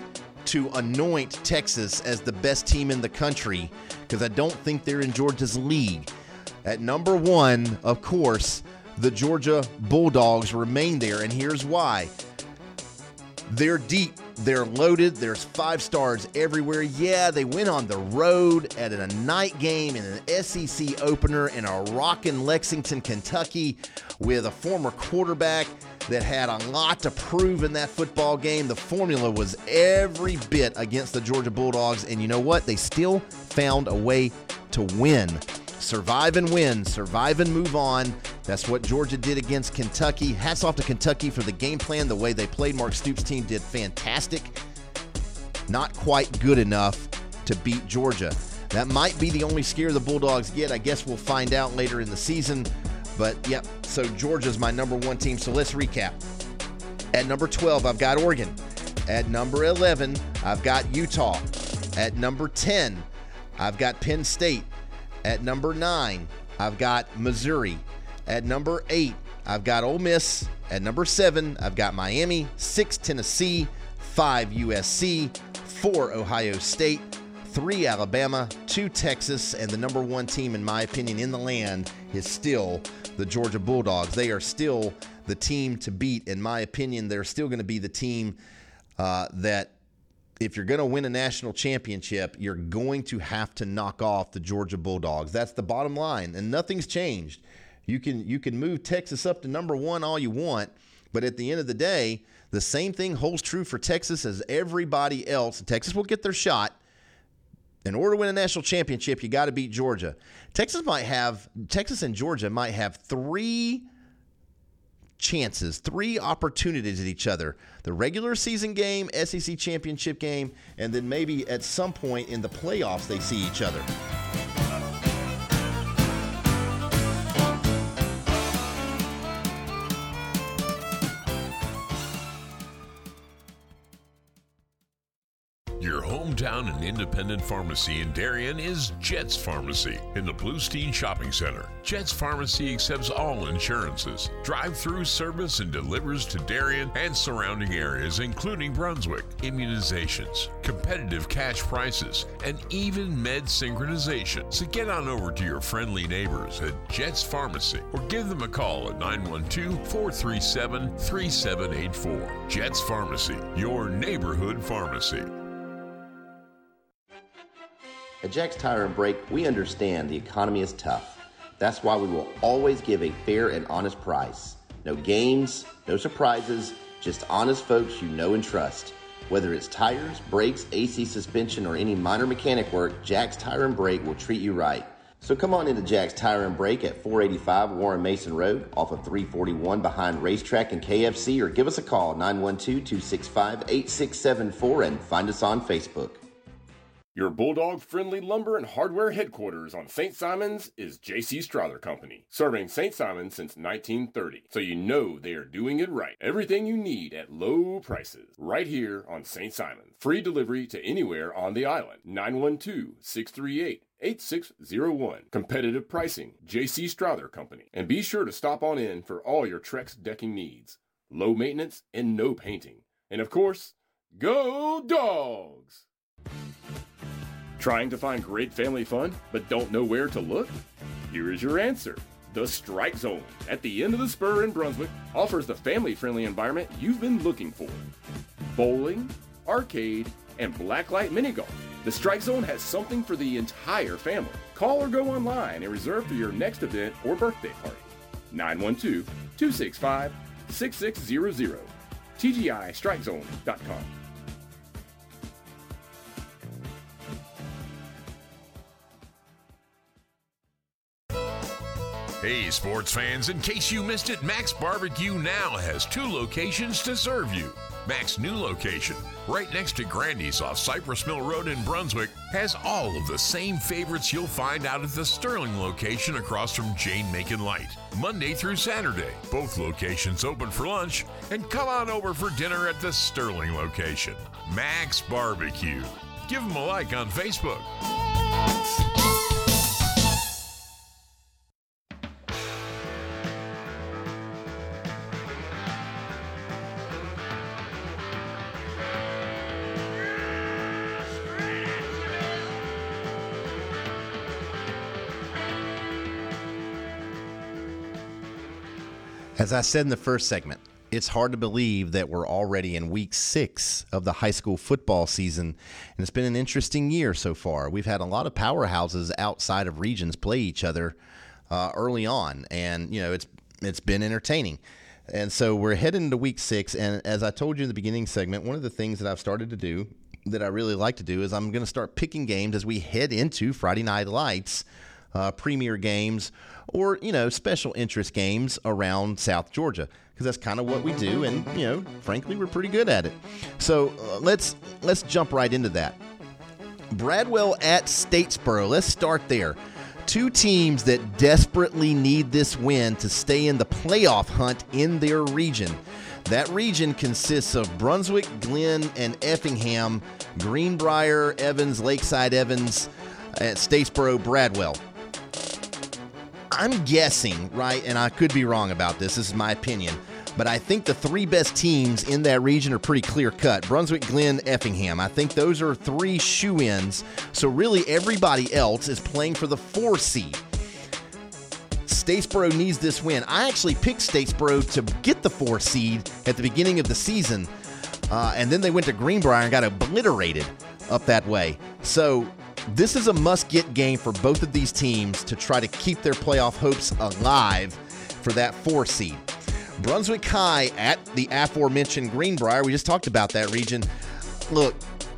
to anoint Texas as the best team in the country because I don't think they're in Georgia's league. At number one, of course, the Georgia Bulldogs remain there, and here's why. They're deep. They're loaded. There's five stars everywhere. Yeah, they went on the road at a night game in an S E C opener in a rockin' Lexington, Kentucky, with a former quarterback that had a lot to prove in that football game. The formula was every bit against the Georgia Bulldogs, and you know what? They still found a way to win. Survive and win. Survive and move on. That's what Georgia did against Kentucky. Hats off to Kentucky for the game plan, the way they played. Mark Stoops' team did fantastic. Not quite good enough to beat Georgia. That might be the only scare the Bulldogs get. I guess we'll find out later in the season. But, yep, so Georgia's my number one team. So let's recap. At number twelve, I've got Oregon. At number eleven, I've got Utah. At number ten, I've got Penn State. At number nine, I've got Missouri. At number eight, I've got Ole Miss. At number seven, I've got Miami. Six, Tennessee. Five, U S C. Four, Ohio State. Three, Alabama. Two, Texas. And the number one team, in my opinion, in the land is still the Georgia Bulldogs. They are still the team to beat. In my opinion, they're still going to be the team uh, that if you're going to win a national championship, you're going to have to knock off the Georgia Bulldogs. That's the bottom line, and nothing's changed. You can you can move Texas up to number one all you want, but at the end of the day, the same thing holds true for Texas as everybody else. Texas will get their shot. In order to win a national championship, you got to beat Georgia. Texas might have Texas and Georgia might have three chances, three opportunities at each other. The regular season game, S E C championship game, and then maybe at some point in the playoffs they see each other. Your hometown and independent pharmacy in Darien is Jets Pharmacy in the Bluestein Shopping Center. Jets Pharmacy accepts all insurances, drive-through service, and delivers to Darien and surrounding areas, including Brunswick, immunizations, competitive cash prices, and even med synchronization. So get on over to your friendly neighbors at Jets Pharmacy or give them a call at nine one two, four three seven, three seven eight four. Jets Pharmacy, your neighborhood pharmacy. At Jack's Tire and Brake, we understand the economy is tough. That's why we will always give a fair and honest price. No games, no surprises, just honest folks you know and trust. Whether it's tires, brakes, A C suspension, or any minor mechanic work, Jack's Tire and Brake will treat you right. So come on into Jack's Tire and Brake at four eighty-five Warren Mason Road off of three forty-one behind Racetrack and K F C, or give us a call nine one two, two six five, eight six seven four and find us on Facebook. Your Bulldog-friendly lumber and hardware headquarters on Saint Simons is J C Strother Company, serving Saint Simons since nineteen thirty, so you know they are doing it right. Everything you need at low prices, right here on Saint Simons. Free delivery to anywhere on the island. nine one two, six three eight, eight six zero one. Competitive pricing, J C Strother Company. And be sure to stop on in for all your Trex decking needs. Low maintenance and no painting. And of course, go Dogs! Trying to find great family fun, but don't know where to look? Here is your answer. The Strike Zone at the end of the spur in Brunswick offers the family-friendly environment you've been looking for. Bowling, arcade, and blacklight mini golf. The Strike Zone has something for the entire family. Call or go online and reserve for your next event or birthday party. nine one two, two six five, six six zero zero. T G I strike zone dot com. Hey, sports fans, in case you missed it, Max Barbecue now has two locations to serve you. Mac's new location, right next to Grandy's off Cypress Mill Road in Brunswick, has all of the same favorites you'll find out at the Sterling location across from Jane Macon Light. Monday through Saturday, both locations open for lunch, and come on over for dinner at the Sterling location. Max Barbecue. Give them a like on Facebook. As I said in the first segment, it's hard to believe that we're already in week six of the high school football season, and it's been an interesting year so far. We've had a lot of powerhouses outside of regions play each other uh, early on, and you know it's it's been entertaining. And so we're heading into week six, and as I told you in the beginning segment, one of the things that I've started to do that I really like to do is I'm going to start picking games as we head into Friday Night Lights, uh, premier games, or, you know, special interest games around South Georgia, because that's kind of what we do, and, you know, frankly, we're pretty good at it. So uh, let's let's jump right into that. Bradwell at Statesboro. Let's start there. Two teams that desperately need this win to stay in the playoff hunt in their region. That region consists of Brunswick, Glenn, and Effingham, Greenbrier, Evans, Lakeside, Evans, at Statesboro, Bradwell. I'm guessing, right, and I could be wrong about this, this is my opinion, but I think the three best teams in that region are pretty clear-cut. Brunswick, Glenn, Effingham. I think those are three shoe-ins, so really everybody else is playing for the four seed. Statesboro needs this win. I actually picked Statesboro to get the four seed at the beginning of the season, uh, and then they went to Greenbrier and got obliterated up that way. So this is a must-get game for both of these teams to try to keep their playoff hopes alive for that four seed. Brunswick High at the aforementioned Greenbrier. We just talked about that region. Look,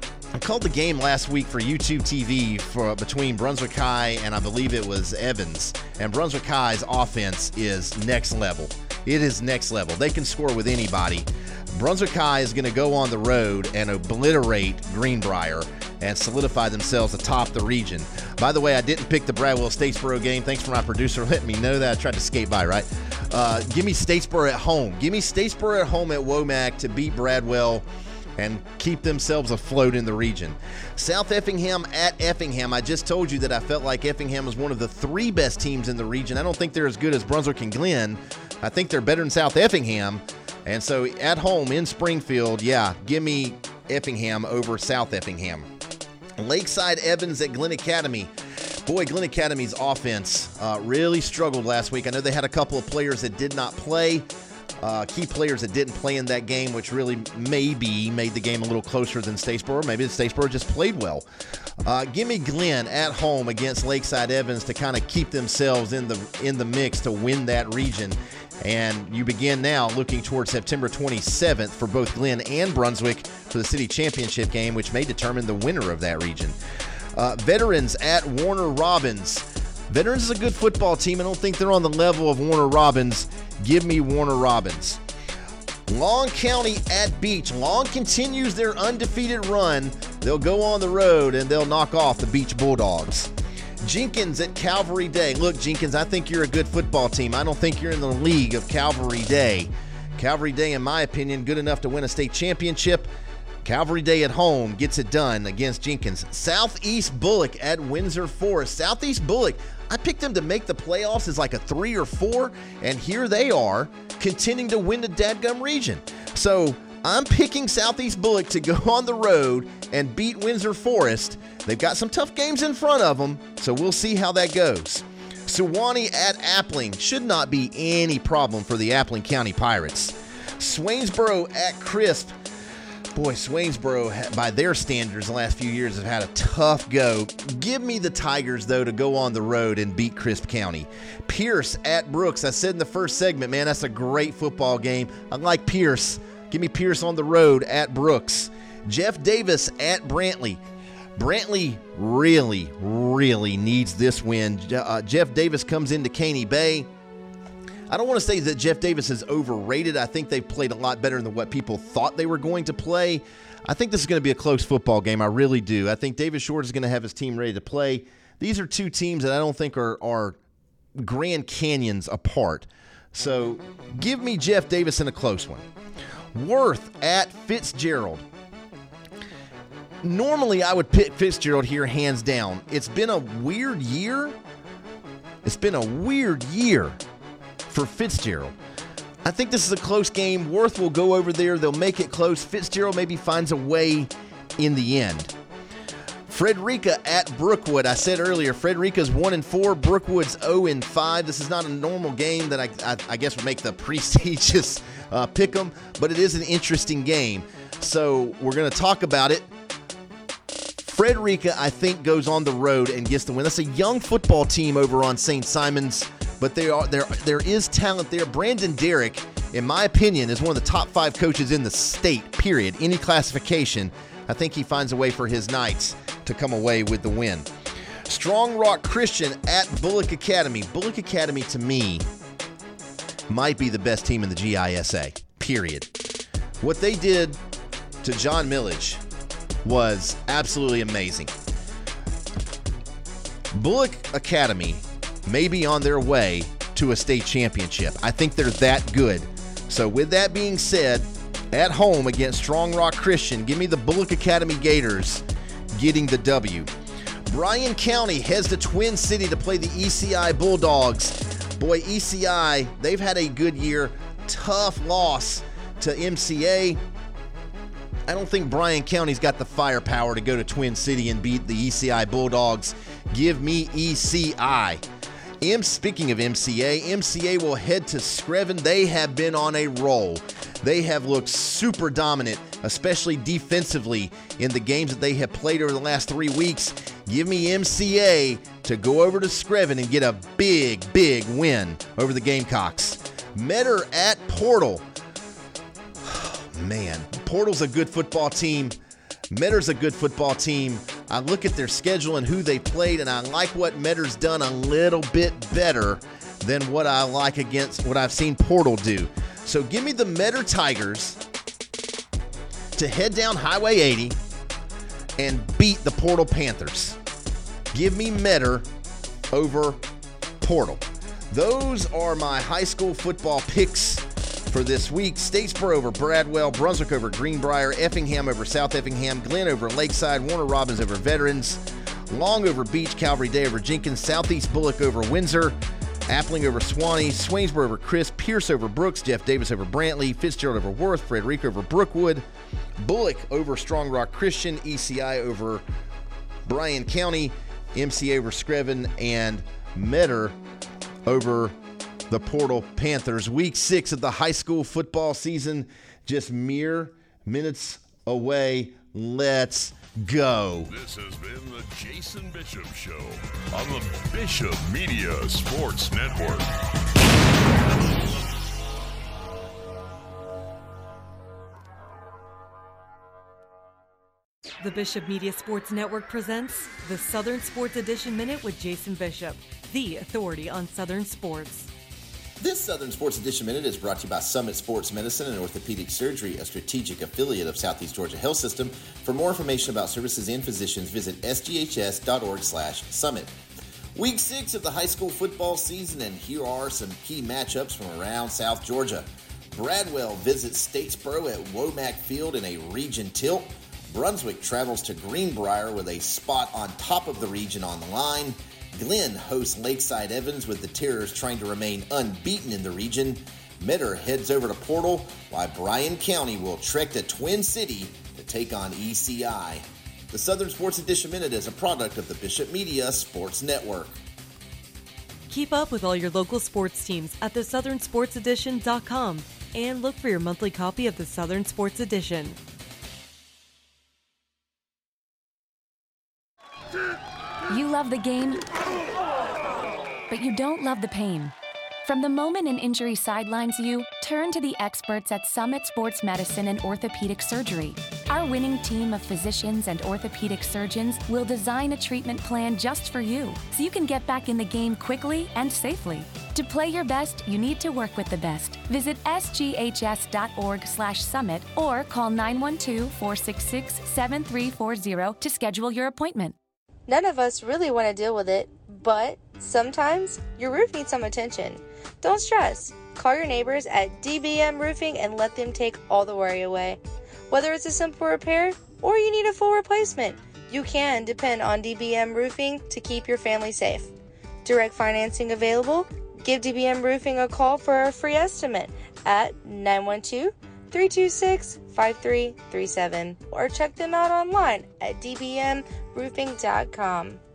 I called the game last week for YouTube T V for between Brunswick High and I believe it was Evans. And Brunswick High's offense is next level. It is next level. They can score with anybody. Brunswick High is going to go on the road and obliterate Greenbrier and solidify themselves atop the region. By the way, I didn't pick the Bradwell Statesboro game. Thanks for my producer letting me know that. I tried to skate by, right? Uh, give me Statesboro at home. Give me Statesboro at home at Womack to beat Bradwell and keep themselves afloat in the region. South Effingham at Effingham. I just told you that I felt like Effingham was one of the three best teams in the region. I don't think they're as good as Brunswick and Glenn. I think they're better than South Effingham. And so at home in Springfield, yeah, give me Effingham over South Effingham. Lakeside Evans at Glenn Academy. Boy, Glenn Academy's offense uh, really struggled last week. I know they had a couple of players that did not play. Uh, key players that didn't play in that game, which really maybe made the game a little closer than Statesboro. Maybe Statesboro just played well. Uh, give me Glenn at home against Lakeside Evans to kind of keep themselves in the in the mix to win that region. And you begin now looking towards September twenty-seventh for both Glenn and Brunswick for the city championship game, which may determine the winner of that region. Uh, Veterans at Warner Robins. Veterans is a good football team. I don't think they're on the level of Warner Robins. Give me Warner Robins. Long County at Beach. Long continues their undefeated run. They'll go on the road and they'll knock off the Beach Bulldogs. Jenkins at Calvary Day. Look, Jenkins, I think you're a good football team. I don't think you're in the league of Calvary Day. Calvary Day, in my opinion, good enough to win a state championship. Calvary Day at home gets it done against Jenkins. Southeast Bullock at Windsor Forest. Southeast Bullock, I picked them to make the playoffs as like a three or four, and here they are continuing to win the dadgum region. So I'm picking Southeast Bullock to go on the road and beat Windsor Forest. They've got some tough games in front of them, so we'll see how that goes. Sewanee at Appling. Should not be any problem for the Appling County Pirates. Swainsboro at Crisp. Boy, Swainsboro, by their standards, the last few years have had a tough go. Give me the Tigers, though, to go on the road and beat Crisp County. Pierce at Brooks. I said in the first segment, man, that's a great football game. I like Pierce. Give me Pierce on the road at Brooks. Jeff Davis at Brantley. Brantley really, really needs this win. Uh, Jeff Davis comes into Caney Bay. I don't want to say that Jeff Davis is overrated. I think they've played a lot better than what people thought they were going to play. I think this is going to be a close football game. I really do. I think Davis Short is going to have his team ready to play. These are two teams that I don't think are, are Grand Canyons apart. So give me Jeff Davis in a close one. Worth at Fitzgerald. Normally, I would pick Fitzgerald here hands down. It's been a weird year. It's been a weird year for Fitzgerald. I think this is a close game. Worth will go over there. They'll make it close. Fitzgerald maybe finds a way in the end. Frederica at Brookwood. I said earlier, Frederica's one and four, Brookwood's zero and five. This is not a normal game that I, I, I guess would make the prestigious uh, pick 'em, but it is an interesting game. So we're going to talk about it. Frederica, I think, goes on the road and gets the win. That's a young football team over on Saint Simons, but they are there. There is talent there. Brandon Derrick, in my opinion, is one of the top five coaches in the state, period. Any classification, I think he finds a way for his Knights to come away with the win. Strong Rock Christian at Bullock Academy. Bullock Academy, to me, might be the best team in the G I S A, period. What they did to John Millage was absolutely amazing. Bullock Academy may be on their way to a state championship. I think they're that good. So with that being said, at home against Strong Rock Christian, give me the Bullock Academy Gators getting the W. Bryan County heads to Twin City to play the E C I Bulldogs. Boy, E C I, they've had a good year. Tough loss to M C A. I don't think Bryan County's got the firepower to go to Twin City and beat the E C I Bulldogs. Give me E C I. M, speaking of M C A, M C A will head to Screven. They have been on a roll. They have looked super dominant, especially defensively in the games that they have played over the last three weeks. Give me M C A to go over to Screven and get a big, big win over the Gamecocks. Metter at Portal. Man, Portal's a good football team. Metter's a good football team. I look at their schedule and who they played, and I like what Metter's done a little bit better than what I like against what I've seen Portal do. So give me the Metter Tigers to head down Highway eighty and beat the Portal Panthers. Give me Metter over Portal. Those are my high school football picks for this week. Statesboro over Bradwell, Brunswick over Greenbrier, Effingham over South Effingham, Glenn over Lakeside, Warner Robins over Veterans, Long over Beach, Calvary Day over Jenkins, Southeast Bullock over Windsor, Appling over Swanee, Swainsboro over Crisp, Pierce over Brooks, Jeff Davis over Brantley, Fitzgerald over Worth, Frederica over Brookwood, Bullock over Strong Rock Christian, E C I over Bryan County, M C A over Screven, and Metter over the Portal Panthers. Week six of the high school football season, just mere minutes away. Let's go. This has been the Jason Bishop Show on the Bishop Media Sports Network. The Bishop Media Sports Network presents the Southern Sports Edition Minute with Jason Bishop, the authority on Southern sports. This Southern Sports Edition Minute is brought to you by Summit Sports Medicine and Orthopedic Surgery, a strategic affiliate of Southeast Georgia Health System. For more information about services and physicians, visit s g h s dot org slash summit. Week six of the high school football season, and here are some key matchups from around South Georgia. Bradwell visits Statesboro at Womack Field in a region tilt. Brunswick travels to Greenbrier with a spot on top of the region on the line. Glenn hosts Lakeside Evans with the Terrors trying to remain unbeaten in the region. Metter heads over to Portal, while Bryan County will trek to Twin City to take on E C I. The Southern Sports Edition Minute is a product of the Bishop Media Sports Network. Keep up with all your local sports teams at the southern sports edition dot com and look for your monthly copy of the Southern Sports Edition. You love the game, but you don't love the pain. From the moment an injury sidelines you, turn to the experts at Summit Sports Medicine and Orthopedic Surgery. Our winning team of physicians and orthopedic surgeons will design a treatment plan just for you, so you can get back in the game quickly and safely. To play your best, you need to work with the best. Visit s g h s dot org slash summit or call nine one two, four six six, seven three four zero to schedule your appointment. None of us really want to deal with it, but sometimes your roof needs some attention. Don't stress. Call your neighbors at D B M Roofing and let them take all the worry away. Whether it's a simple repair or you need a full replacement, you can depend on D B M Roofing to keep your family safe. Direct financing available? Give D B M Roofing a call for a free estimate at nine one two, three two six, five three three seven or check them out online at d b m roofing dot com.